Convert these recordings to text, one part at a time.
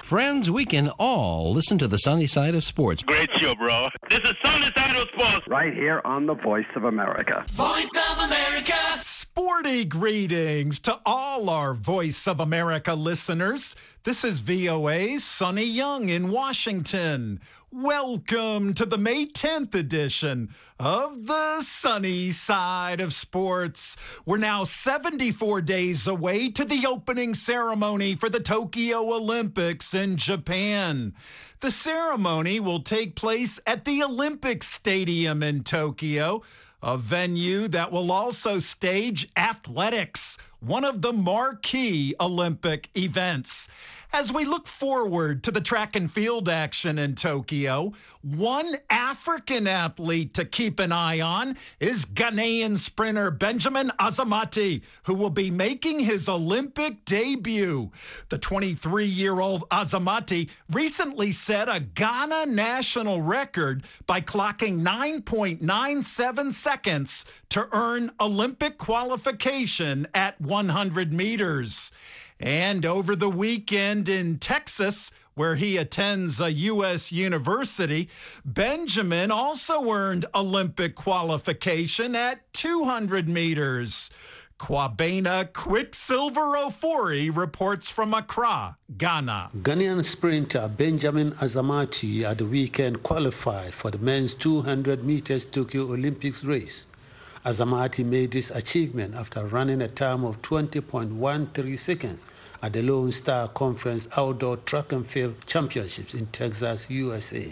Friends, we can all listen to the sunny side of sports. Great show, bro. This is Sunny Side of Sports. Right here on the Voice of America. Voice of America. Sporty greetings to all our Voice of America listeners. This is VOA's Sonny Young in Washington. Welcome to the May 10th edition of the Sunny Side of Sports. We're now 74 days away to the opening ceremony for the Tokyo Olympics in Japan. The ceremony will take place at the Olympic Stadium in Tokyo, a venue that will also stage athletics, one of the marquee Olympic events. As we look forward to the track and field action in Tokyo, one African athlete to keep an eye on is Ghanaian sprinter Benjamin Azamati, who will be making his Olympic debut. The 23-year-old Azamati recently set a Ghana national record by clocking 9.97 seconds to earn Olympic qualification at 100 meters. And over the weekend in Texas, where he attends a U.S. university, Benjamin also earned Olympic qualification at 200 meters. Kwabena Quicksilver Ofori reports from Accra, Ghana. Ghanaian sprinter Benjamin Azamati at the weekend qualified for the men's 200 meters Tokyo Olympics race. Azamati made this achievement after running a time of 20.13 seconds at the Lone Star Conference Outdoor Track and Field Championships in Texas, USA.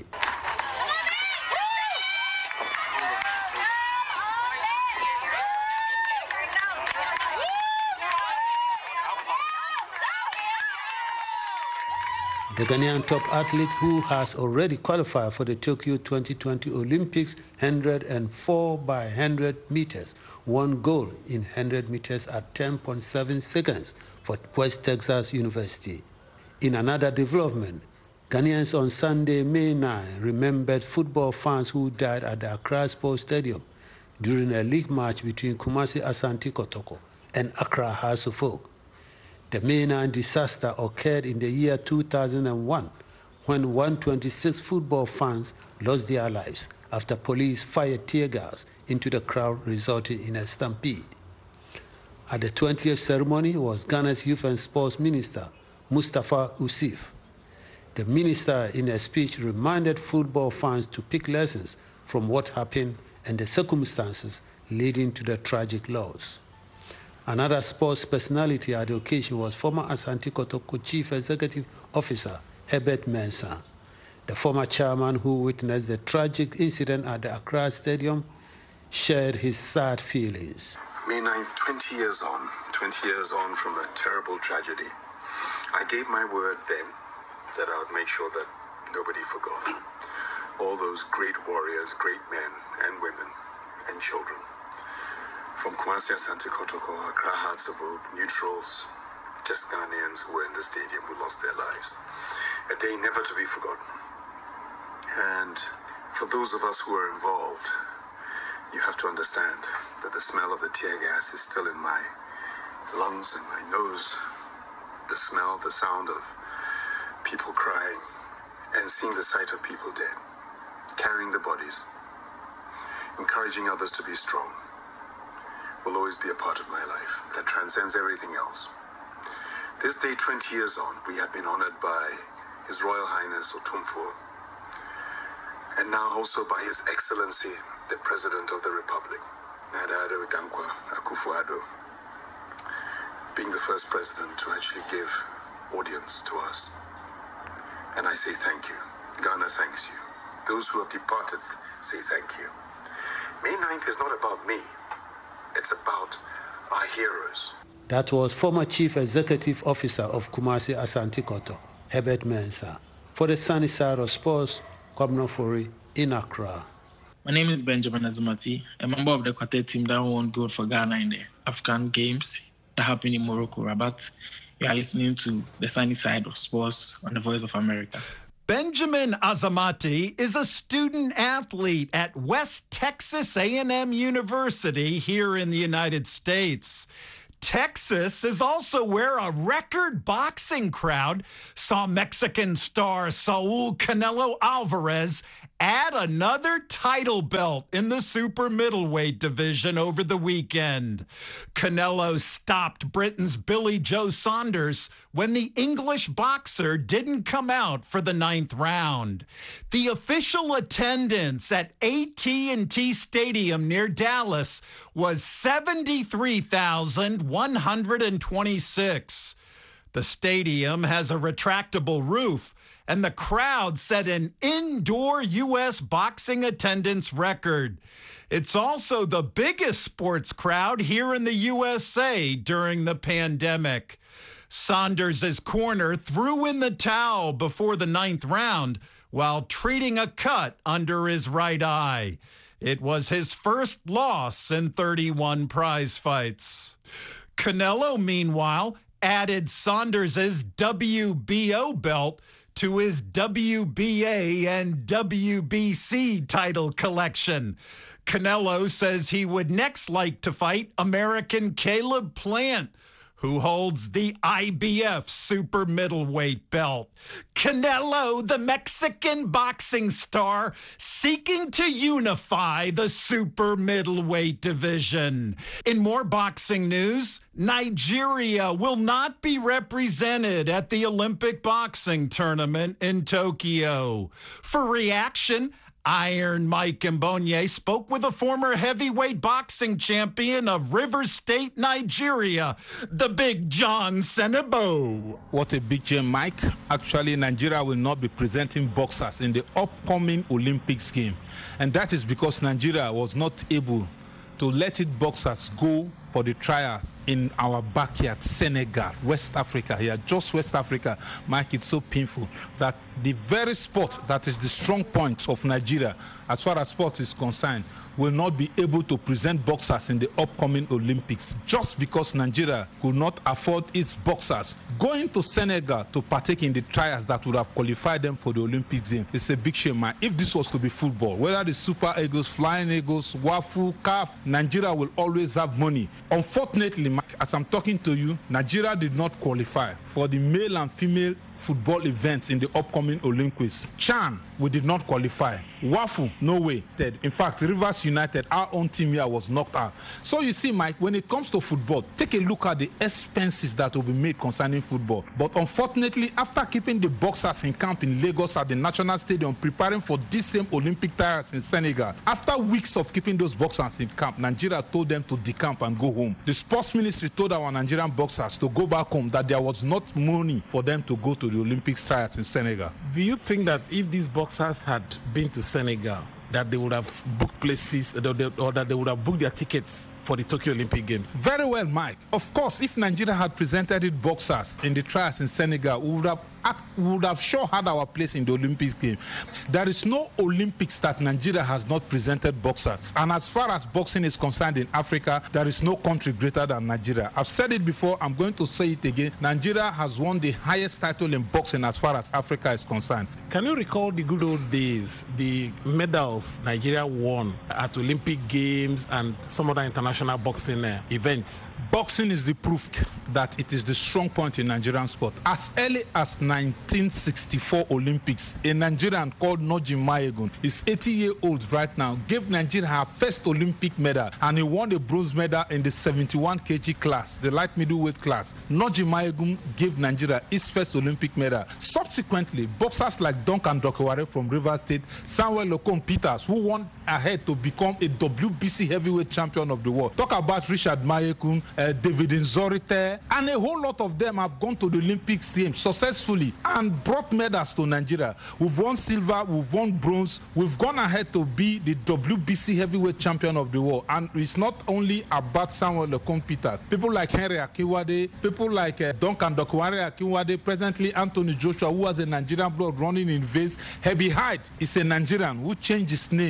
The Ghanaian top athlete, who has already qualified for the Tokyo 2020 Olympics 104 by 100 meters, won gold in 100 meters at 10.7 seconds for West Texas University. In another development, Ghanaians on Sunday, May 9, remembered football fans who died at the Accra Sports Stadium during a league match between Kumasi Asante Kotoko and Accra Hearts of Oak. The May 9 disaster occurred in the year 2001 when 126 football fans lost their lives after police fired tear gas into the crowd, resulting in a stampede. At the 20th ceremony was Ghana's Youth and Sports Minister, Mustafa Usif. The minister, in a speech, reminded football fans to pick lessons from what happened and the circumstances leading to the tragic loss. Another sports personality at the occasion was former Asante Kotoko Chief Executive Officer Herbert Mensah. The former chairman who witnessed the tragic incident at the Accra Stadium shared his sad feelings. May 9th, 20 years on from a terrible tragedy. I gave my word then that I would make sure that nobody forgot. All those great warriors, great men and women and children. From Kumasi Asante Kotoko, Accra Hearts of Oak, neutrals, just Ghanaians who were in the stadium who lost their lives. A day never to be forgotten. And for those of us who are involved, you have to understand that the smell of the tear gas is still in my lungs and my nose. The smell, the sound of people crying and seeing the sight of people dead, carrying the bodies, encouraging others to be strong, will always be a part of my life that transcends everything else. This day, 20 years on, we have been honored by His Royal Highness Otumfuo, and now also by His Excellency, the President of the Republic, Nana Addo Dankwa Akufo-Addo, being the first president to actually give audience to us. And I say thank you. Ghana thanks you. Those who have departed say thank you. May 9th is not about me. It's about our heroes. That was former Chief Executive Officer of Kumasi Asante Kotoko, Herbert Mensah. For the Sunny Side of Sports, Kwabena Ofori in Accra. My name is Benjamin Azamati, a member of the quartet team that won gold for Ghana in the African Games that happened in Morocco, Rabat. You are listening to the Sunny Side of Sports on the Voice of America. Benjamin Azamati is a student athlete at West Texas A&M University here in the United States. Texas is also where a record boxing crowd saw Mexican star Saul Canelo Alvarez add another title belt in the super middleweight division over the weekend. Canelo stopped Britain's Billy Joe Saunders when the English boxer didn't come out for the 9th round. The official attendance at AT&T Stadium near Dallas was 73,126. The stadium has a retractable roof, and the crowd set an indoor U.S. boxing attendance record. It's also the biggest sports crowd here in the USA during the pandemic. Saunders' corner threw in the towel before the 9th round while treating a cut under his right eye. It was his first loss in 31 prize fights. Canelo, meanwhile, added Saunders' WBO belt to his WBA and WBC title collection. Canelo says he would next like to fight American Caleb Plant, who holds the IBF super middleweight belt. Canelo, the Mexican boxing star, seeking to unify the super middleweight division. In more boxing news, Nigeria will not be represented at the Olympic boxing tournament in Tokyo. For reaction, Iron Mike Mbonye spoke with a former heavyweight boxing champion of Rivers State, Nigeria, the Big John Senebo. What a big game, Mike. Actually, Nigeria will not be presenting boxers in the upcoming Olympics game. And that is because Nigeria was not able to let its boxers go for the trials in our backyard, Senegal, West Africa here, just West Africa. Mike, it's so painful that the very sport that is the strong point of Nigeria, as far as sport is concerned, will not be able to present boxers in the upcoming Olympics just because Nigeria could not afford its boxers going to Senegal to partake in the trials that would have qualified them for the Olympics game. It's a big shame, man. If this was to be football, whether the Super Eagles, Flying Eagles, Wafu, CAF, Nigeria will always have money. Unfortunately, as I'm talking to you, Nigeria did not qualify for the male and female football events in the upcoming Olympics. Chan, we did not qualify. Wafu, no way. In fact, Rivers United, our own team here, was knocked out. So you see, Mike, when it comes to football, take a look at the expenses that will be made concerning football. But unfortunately, after keeping the boxers in camp in Lagos at the National Stadium, preparing for this same Olympic trials in Senegal, after weeks of keeping those boxers in camp, Nigeria told them to decamp and go home. The sports ministry told our Nigerian boxers to go back home, that there was not money for them to go to the Olympic trials in Senegal. Do you think that if these boxers had been to Senegal, that they would have booked places, or that they would have booked their tickets for the Tokyo Olympic Games? Very well, Mike. Of course, if Nigeria had presented its boxers in the trials in Senegal, we would have sure had our place in the Olympics game. There is no Olympics that Nigeria has not presented boxers. And as far as boxing is concerned in Africa, there is no country greater than Nigeria. I've said it before, I'm going to say it again. Nigeria has won the highest title in boxing as far as Africa is concerned. Can you recall the good old days, the medals Nigeria won at Olympic Games and some other international boxing events? Boxing is the proof that it is the strong point in Nigerian sport. As early as 1964 Olympics, a Nigerian called Noji Mayegun, is 80-year-old right now, gave Nigeria her first Olympic medal, and he won a bronze medal in the 71 kg class, the light middleweight class. Noji Mayegun gave Nigeria his first Olympic medal. Subsequently, boxers like Duncan Dokeware from Rivers State, Samuel Okon Peters, who won ahead to become a WBC heavyweight champion of the world. Talk about Richard Mayekun, David Nzorite, and a whole lot of them have gone to the Olympics games successfully and brought medals to Nigeria. We've won silver, we've won bronze, we've gone ahead to be the WBC heavyweight champion of the world. And it's not only about Samuel Okon Peters. People like Henry Akinwade, people like Duncan Dokeware Akinwade, presently Anthony Joshua, who has a Nigerian blood running in veins. Hebi Hyde is a Nigerian who changed his name to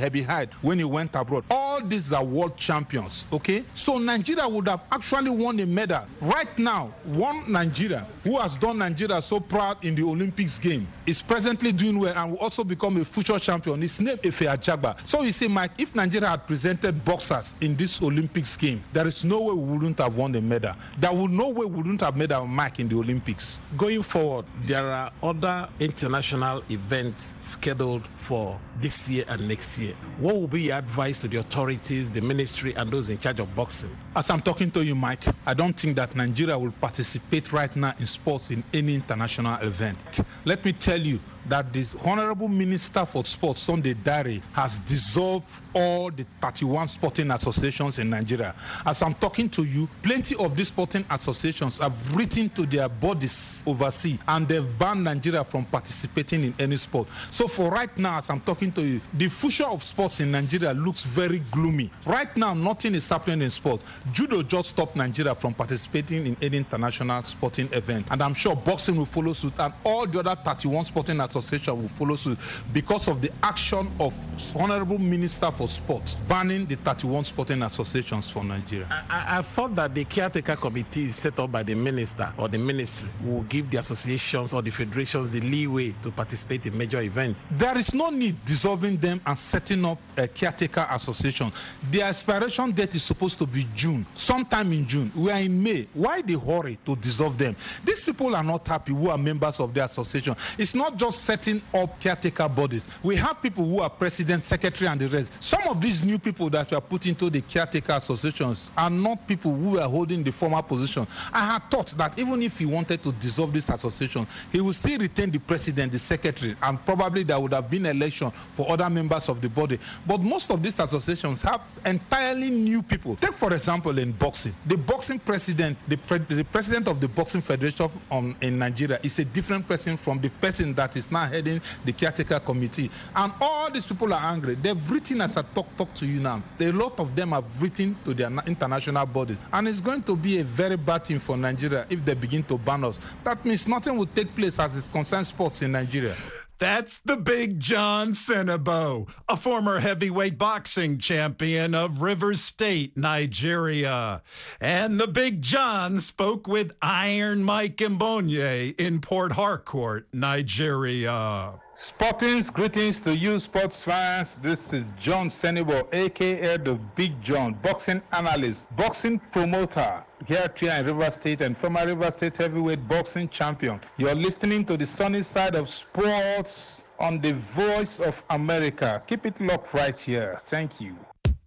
Hebi Hyde when he went abroad. All these are world champions, okay? So Nigeria would have actually won a medal. Right now, one Nigeria who has done Nigeria so proud in the Olympics game is presently doing well and will also become a future champion. His name is Ife Ajagba. So you see, Mike, if Nigeria had presented boxers in this Olympics game, there is no way we wouldn't have won the medal. There would no way we wouldn't have made our mark in the Olympics. Going forward, there are other international events scheduled for this year and next year. What will be your advice to the authorities, the ministry, and those in charge of boxing? As I'm talking to you, Mike, I don't think that Nigeria will participate right now in sports in any international event. Let me tell you that this Honorable Minister for Sports, Sunday Dare, has dissolved all the 31 sporting associations in Nigeria. As I'm talking to you, plenty of these sporting associations have written to their bodies overseas and they've banned Nigeria from participating in any sport. So for right now, as I'm talking to you, the future of sports in Nigeria looks very gloomy. Right now, nothing is happening in sport. Judo just stopped Nigeria from participating in any international sporting event. And I'm sure boxing will follow suit and all the other 31 sporting associations will follow suit because of the action of Honorable Minister for Sports banning the 31 sporting associations for Nigeria. I thought that the caretaker committee set up by the minister or the ministry will give the associations or the federations the leeway to participate in major events. There is no need dissolving them and setting up a caretaker association. The expiration date is supposed to be June, sometime in June. We are in May. Why the hurry to dissolve them? These people are not happy who are members of the association. It's not just setting up caretaker bodies. We have people who are president, secretary, and the rest. Some of these new people that were put into the caretaker associations are not people who were holding the former position. I had thought that even if he wanted to dissolve this association, he would still retain the president, the secretary, and probably there would have been election for other members of the body. But most of these associations have entirely new people. Take, for example, in boxing. The boxing president, the president of the Boxing Federation in Nigeria is a different person from the person that is now heading the caretaker committee. And all these people are angry. They've written, as I talk to you now, a lot of them have written to their international bodies. And it's going to be a very bad thing for Nigeria if they begin to ban us. That means nothing will take place as it concerns sports in Nigeria. That's the Big John Senebo, a former heavyweight boxing champion of Rivers State, Nigeria. And the Big John spoke with Iron Mike Mbonye in Port Harcourt, Nigeria. Sporting's greetings to you, sports fans. This is John Senebo, a.k.a. the Big John, boxing analyst, boxing promoter here in Rivers State and former Rivers State heavyweight boxing champion. You're listening to the sunny side of sports on the Voice of America. Keep it locked right here. Thank you.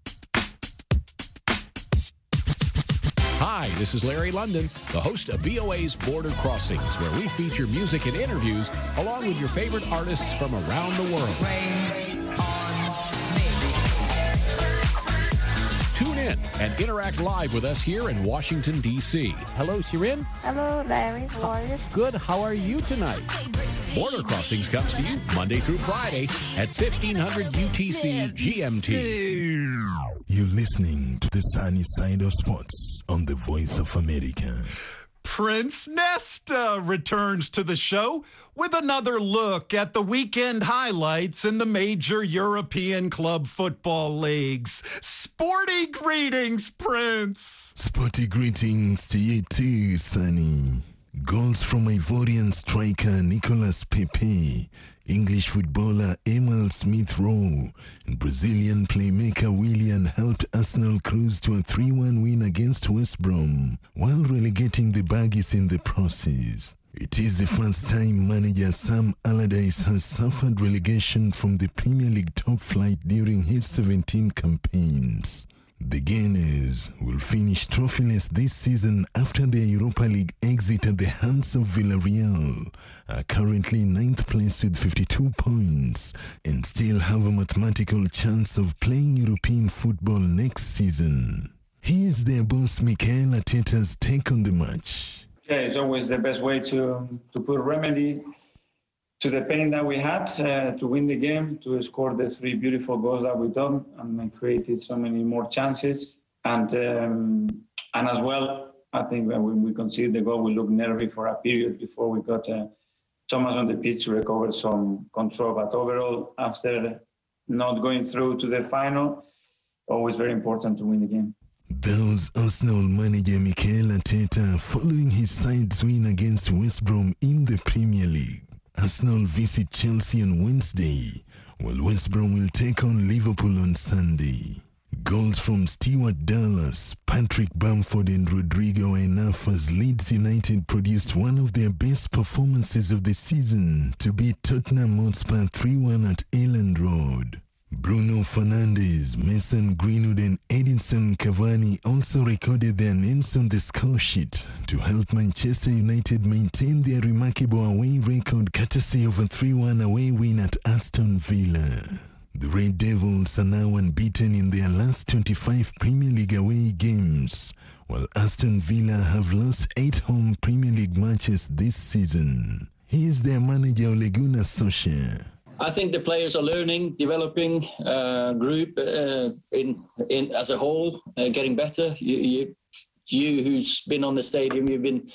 Hi, this is Larry London, the host of VOA's Border Crossings, where we feature music and interviews along with your favorite artists from around the world. Tune in and interact live with us here in Washington, D.C. Hello, Shirin. Hello, Larry. How are you? Good. How are you tonight? Border Crossings comes to you Monday through Friday at 1500 UTC GMT. You're listening to the sunny side of sports on the Voice of America. Prince Nesta returns to the show with another look at the weekend highlights in the major European club football leagues. Sporty greetings, Prince. Sporty greetings to you too, Sonny. Goals from Ivorian striker Nicolas Pepe, English footballer Emil Smith-Rowe, and Brazilian playmaker Willian helped Arsenal cruise to a 3-1 win against West Brom, while relegating the Baggies in the process. It is the first time manager Sam Allardyce has suffered relegation from the Premier League top flight during his 17 campaigns. The Gunners will finish trophyless this season after their Europa League exit at the hands of Villarreal, are currently 9th place with 52 points, and still have a mathematical chance of playing European football next season. Here's their boss Mikel Arteta's take on the match. Yeah, it's always the best way to put remedy to the pain that we had, to win the game, to score the 3 beautiful goals that we done and created so many more chances. And as well, I think when we conceded the goal, we looked nervy for a period before we got Thomas on the pitch to recover some control. But overall, after not going through to the final. Always very important to win the game. That was Arsenal manager Mikel Arteta following his side's win against West Brom in the Premier League. Arsenal visit Chelsea on Wednesday, while West Brom will take on Liverpool on Sunday. Goals from Stuart Dallas, Patrick Bamford and Rodrigo were enough as Leeds United produced one of their best performances of the season to beat Tottenham Hotspur 3-1 at Elland Road. Bruno Fernandes, Mason Greenwood and Edinson Cavani also recorded their names on the score sheet to help Manchester United maintain their remarkable away record courtesy of a 3-1 away win at Aston Villa. The Red Devils are now unbeaten in their last 25 Premier League away games, while Aston Villa have lost 8 home Premier League matches this season. Here's their manager Ole Gunnar Solskjaer. I think the players are learning, developing, group in as a whole, getting better. You who's been on the stadium,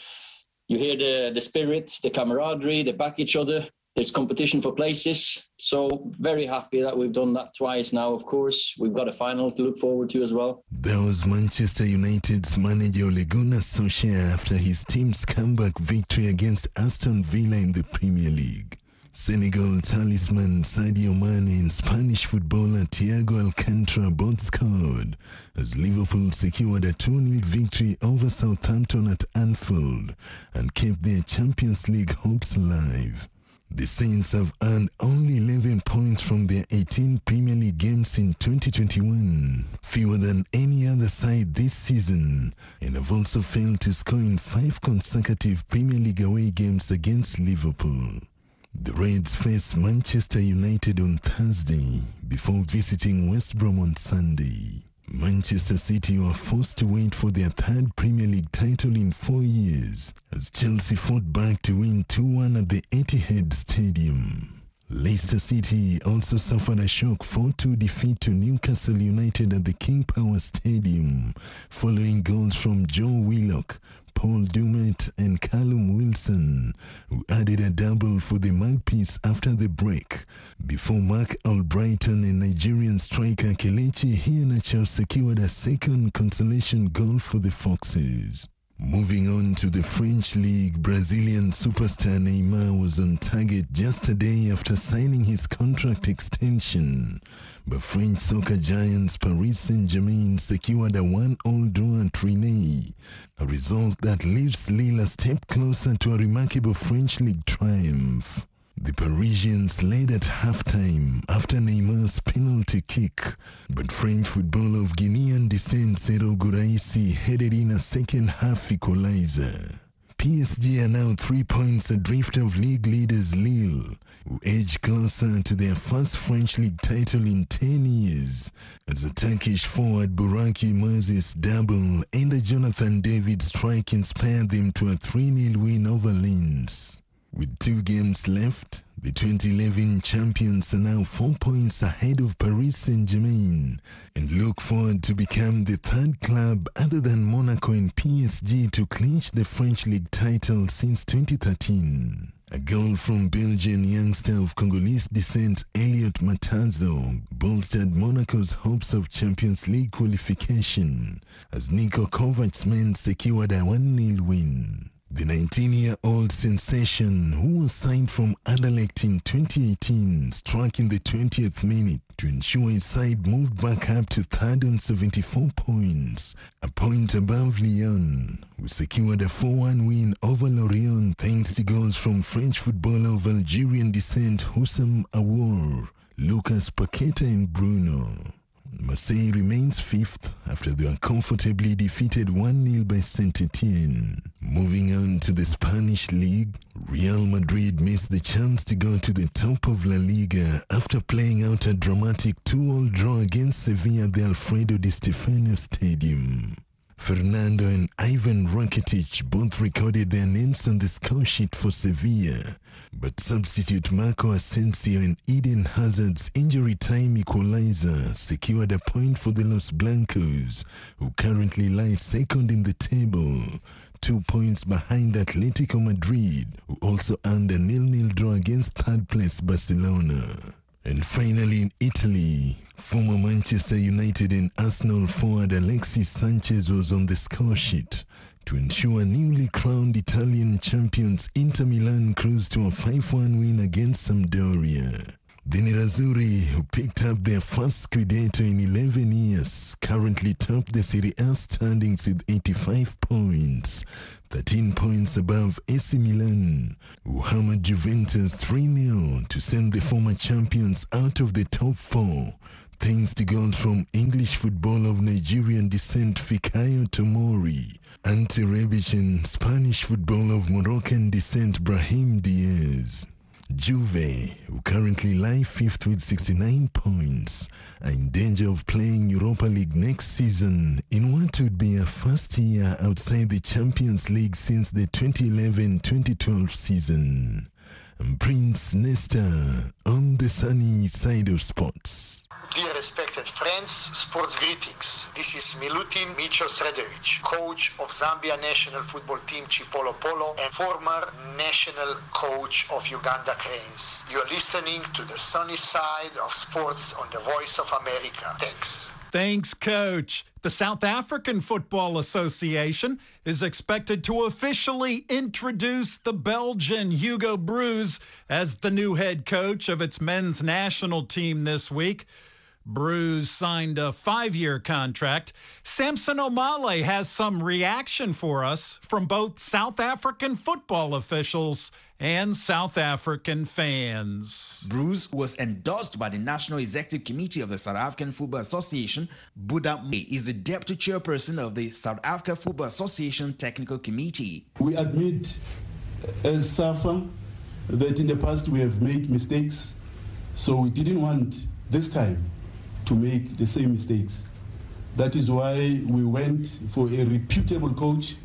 you hear the spirit, the camaraderie, they back each other. There's competition for places. So very happy that we've done that twice now, of course. We've got a final to look forward to as well. That was Manchester United's manager Ole Gunnar Solskjaer after his team's comeback victory against Aston Villa in the Premier League. Senegal talisman Sadio Mane and Spanish footballer Thiago Alcantara both scored as Liverpool secured a 2-0 victory over Southampton at Anfield and kept their Champions League hopes alive. The Saints have earned only 11 points from their 18 Premier League games in 2021, fewer than any other side this season, and have also failed to score in 5 consecutive Premier League away games against Liverpool. The Reds face Manchester United on Thursday before visiting West Brom on Sunday. Manchester City were forced to wait for their 3rd Premier League title in 4 years as Chelsea fought back to win 2-1 at the Etihad Stadium. Leicester City also suffered a shock 4-2 defeat to Newcastle United at the King Power Stadium following goals from Joe Willock, Paul Dummett and Callum Wilson, who added a double for the Magpies after the break, before Mark Albrighton and Nigerian striker Kelechi Iheanacho secured a second consolation goal for the Foxes. Moving on to the French League, Brazilian superstar Neymar was on target just a day after signing his contract extension, but French soccer giants Paris Saint-Germain secured a 1-1 draw at Rennes, a result that leaves Lille a step closer to a remarkable French League triumph. The Parisians led at halftime after Neymar's penalty kick, but French footballer of Guinean descent Serhou Guirassy headed in a second-half equalizer. PSG are now 3 points adrift of league leaders Lille, who edge closer to their first French league title in 10 years, as a Turkish forward Burak Yilmaz's double and a Jonathan David strike inspired them to a 3-0 win over Lens. With 2 games left, the 2011 champions are now 4 points ahead of Paris Saint-Germain and look forward to become the 3rd club other than Monaco and PSG to clinch the French League title since 2013. A goal from Belgian youngster of Congolese descent Elliot Matazo bolstered Monaco's hopes of Champions League qualification as Niko Kovac's men secured a 1-0 win. The 19-year-old sensation, who was signed from Anderlecht in 2018, struck in the 20th minute to ensure his side moved back up to 3rd on 74 points, a point above Lyon, who secured a 4-1 win over Lorient thanks to goals from French footballer of Algerian descent Houssam Aouar, Lucas Paqueta and Bruno. Marseille remains 5th after they were comfortably defeated 1-0 by Saint-Etienne. Moving on to the Spanish League, Real Madrid missed the chance to go to the top of La Liga after playing out a dramatic 2-2 draw against Sevilla at the Alfredo Di Stefano Stadium. Fernando and Ivan Rakitic both recorded their names on the score sheet for Sevilla, but substitute Marco Asensio and Eden Hazard's injury time equalizer secured a point for the Los Blancos, who currently lie 2nd in the table, 2 points behind Atletico Madrid, who also earned a 0-0 draw against 3rd place Barcelona. And finally, in Italy, former Manchester United and Arsenal forward Alexis Sanchez was on the score sheet to ensure newly crowned Italian champions Inter Milan cruised to a 5-1 win against Sampdoria. The Nerazzurri, who picked up their first Scudetto in 11 years, currently top the Serie A standings with 85 points, 13 points above AC Milan, who hammered Juventus 3-0 to send the former champions out of the top four, thanks to goals from English football of Nigerian descent Fikayo Tomori, Ante Rebic, and Spanish football of Moroccan descent Brahim Diaz. Juve, who currently lie fifth with 69 points, are in danger of playing Europa League next season in what would be a first year outside the Champions League since the 2011-2012 season. I'm Prince Nesta on the sunny side of sports. Dear respected friends, sports greetings. This is Milutin Micho Sredovic, coach of Zambia national football team Chipolo Polo and former national coach of Uganda Cranes. You're listening to the sunny side of sports on the Voice of America. Thanks. Thanks, Coach. The South African Football Association is expected to officially introduce the Belgian Hugo Broos as the new head coach of its men's national team this week. Broos signed a 5-year contract. Samson Omale has some reaction for us from both South African football officials and South African fans. Broos was endorsed by the National Executive Committee of the South African Football Association. Buddha May is the deputy chairperson of the South Africa Football Association Technical Committee. We admit as SAFA that in the past we have made mistakes, so we didn't want this time to make the same mistakes. That is why we went for a reputable coach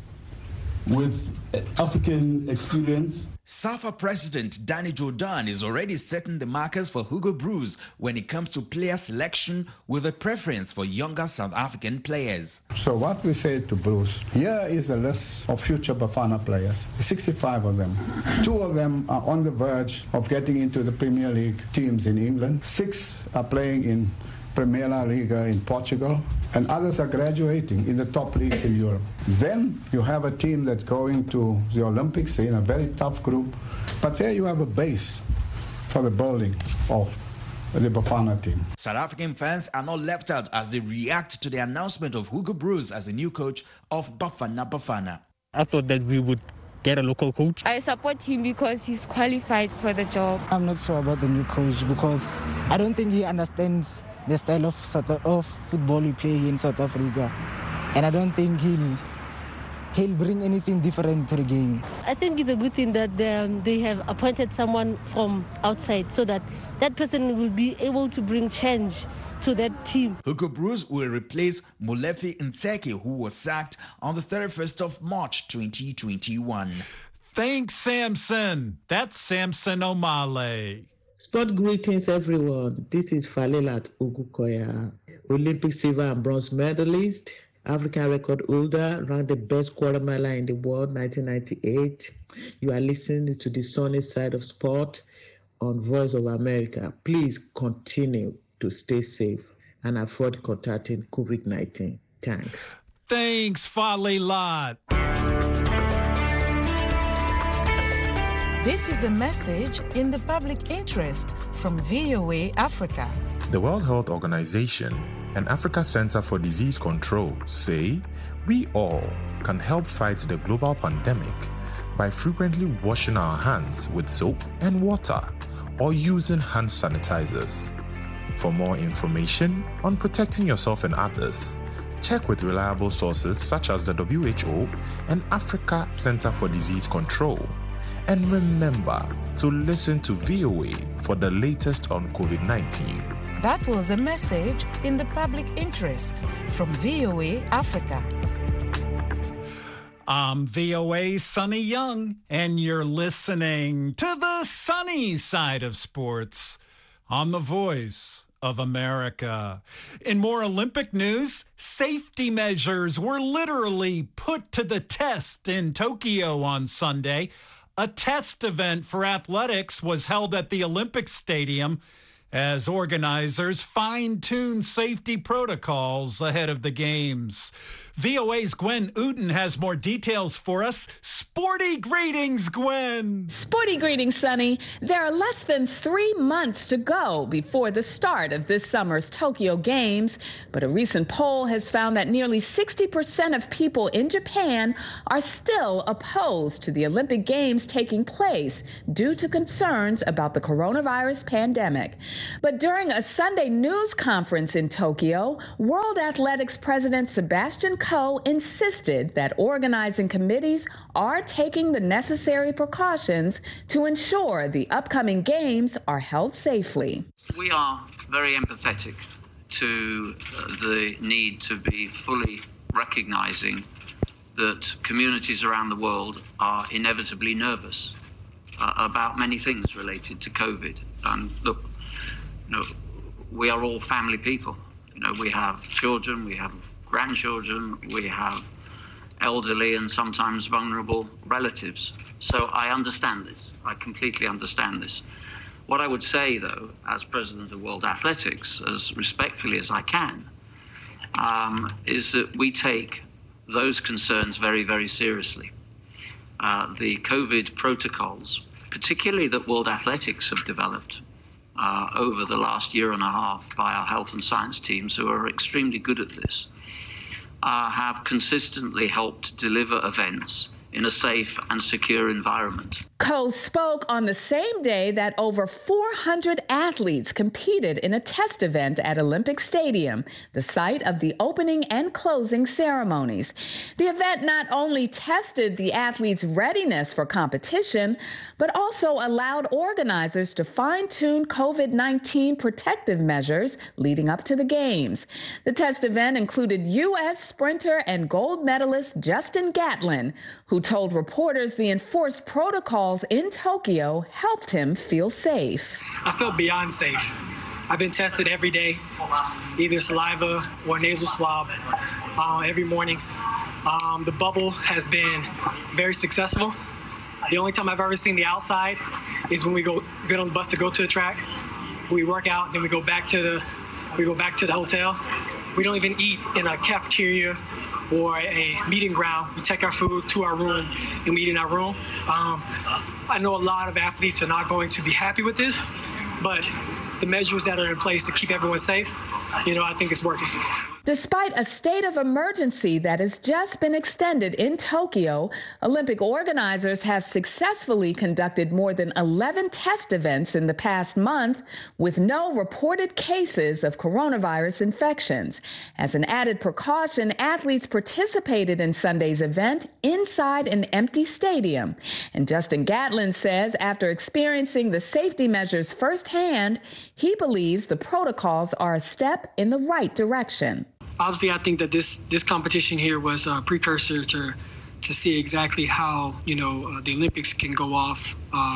with African experience. SAFA President Danny Jordan is already setting the markers for Hugo Broos when it comes to player selection, with a preference for younger South African players. So what we say to Broos, here is a list of future Bafana players, 65 of them. 2 of them are on the verge of getting into the Premier League teams in England. 6 are playing in Primeira Liga in Portugal, and others are graduating in the top leagues in Europe. Then you have a team that's going to the Olympics in a very tough group, but there you have a base for the building of the Bafana team. South African fans are not left out as they react to the announcement of Hugo Broos as the new coach of Bafana Bafana. I thought that we would get a local coach. I support him because he's qualified for the job. I'm not sure about the new coach because I don't think he understands the style of football we play in South Africa, and I don't think he'll bring anything different to the game. I think it's a good thing that they have appointed someone from outside so that that person will be able to bring change to that team. Hugo Broos will replace Molefi Nseke, who was sacked on the 31st of March 2021. Thanks, Samson. That's Samson Omale. Sport greetings, everyone. This is Falelat Ogukoya, Olympic silver and bronze medalist, African record holder, ranked the best quarter miler in the world, 1998. You are listening to the sunny side of sport on Voice of America. Please continue to stay safe and avoid contacting COVID-19. Thanks. Thanks, Falelat. This is a message in the public interest from VOA Africa. The World Health Organization and Africa Center for Disease Control say we all can help fight the global pandemic by frequently washing our hands with soap and water or using hand sanitizers. For more information on protecting yourself and others, check with reliable sources such as the WHO and Africa Center for Disease Control. And remember to listen to VOA for the latest on COVID-19. That was a message in the public interest from VOA Africa. I'm VOA's Sonny Young, and you're listening to the sunny side of sports on the Voice of America. In more Olympic news, safety measures were literally put to the test in Tokyo on Sunday. A test event for athletics was held at the Olympic Stadium, as organizers fine-tune safety protocols ahead of the games. VOA's Gwen Uden has more details for us. Sporty greetings, Gwen. Sporty greetings, Sonny. There are less than 3 months to go before the start of this summer's Tokyo Games, but a recent poll has found that nearly 60% of people in Japan are still opposed to the Olympic Games taking place due to concerns about the coronavirus pandemic. But during a Sunday news conference in Tokyo, World Athletics President Sebastian Coe insisted that organizing committees are taking the necessary precautions to ensure the upcoming games are held safely. We are very empathetic to the need to be fully recognizing that communities around the world are inevitably nervous about many things related to COVID. And look, we are all family people. We have children, we have grandchildren, we have elderly and sometimes vulnerable relatives. So I understand this. I completely understand this. What I would say, though, as president of World Athletics, as respectfully as I can, is that we take those concerns very, very seriously. The COVID protocols, particularly that World Athletics have developed over the last year and a half by our health and science teams, who are extremely good at this, have consistently helped deliver events in a safe and secure environment. Coe spoke on the same day that over 400 athletes competed in a test event at Olympic Stadium, the site of the opening and closing ceremonies. The event not only tested the athletes' readiness for competition, but also allowed organizers to fine-tune COVID-19 protective measures leading up to the games. The test event included U.S. sprinter and gold medalist Justin Gatlin, who told reporters the enforced protocols in Tokyo helped him feel safe. I felt beyond safe. I've been tested every day, either saliva or nasal swab, every morning. The bubble has been very successful. The only time I've ever seen the outside is when we get on the bus to go to the track. We work out, then we go back to the hotel. We don't even eat in a cafeteria or a meeting ground. We take our food to our room and we eat in our room. I know a lot of athletes are not going to be happy with this, but the measures that are in place to keep everyone safe, I think it's working. Despite a state of emergency that has just been extended in Tokyo, Olympic organizers have successfully conducted more than 11 test events in the past month with no reported cases of coronavirus infections. As an added precaution, athletes participated in Sunday's event inside an empty stadium. And Justin Gatlin says after experiencing the safety measures firsthand, he believes the protocols are a step in the right direction. Obviously, I think that this competition here was a precursor to see exactly how the Olympics can go off,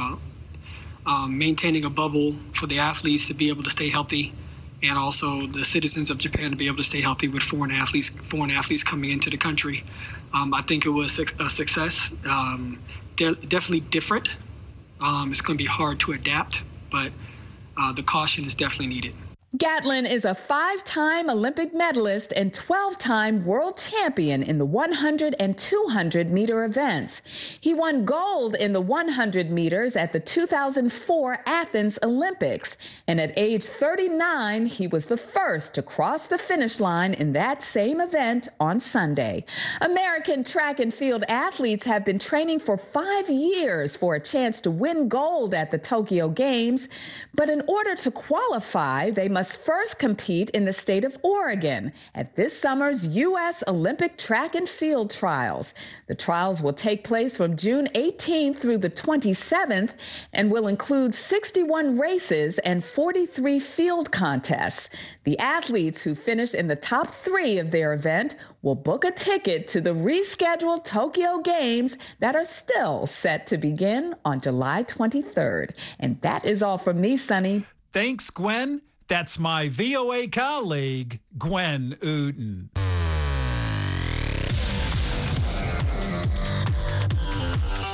maintaining a bubble for the athletes to be able to stay healthy, and also the citizens of Japan to be able to stay healthy with foreign athletes coming into the country. I think it was a success. Definitely different. It's going to be hard to adapt, but the caution is definitely needed. Gatlin is a 5-time Olympic medalist and 12-time world champion in the 100 and 200 meter events. He won gold in the 100 meters at the 2004 Athens Olympics. And at age 39, he was the first to cross the finish line in that same event on Sunday. American track and field athletes have been training for 5 years for a chance to win gold at the Tokyo Games. But in order to qualify, they must first compete in the state of Oregon at this summer's U.S. Olympic track and field trials. The trials will take place from June 18th through the 27th and will include 61 races and 43 field contests. The athletes who finish in the top 3 of their event will book a ticket to the rescheduled Tokyo Games that are still set to begin on July 23rd. And that is all from me, Sonny. Thanks, Gwen. That's my VOA colleague, Gwen Uden.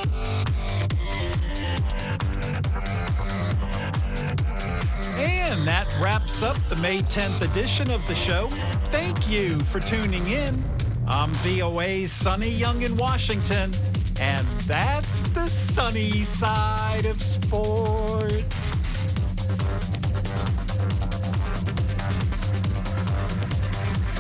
And that wraps up the May 10th edition of the show. Thank you for tuning in. I'm VOA's Sonny Young in Washington, and that's the sunny side of sports.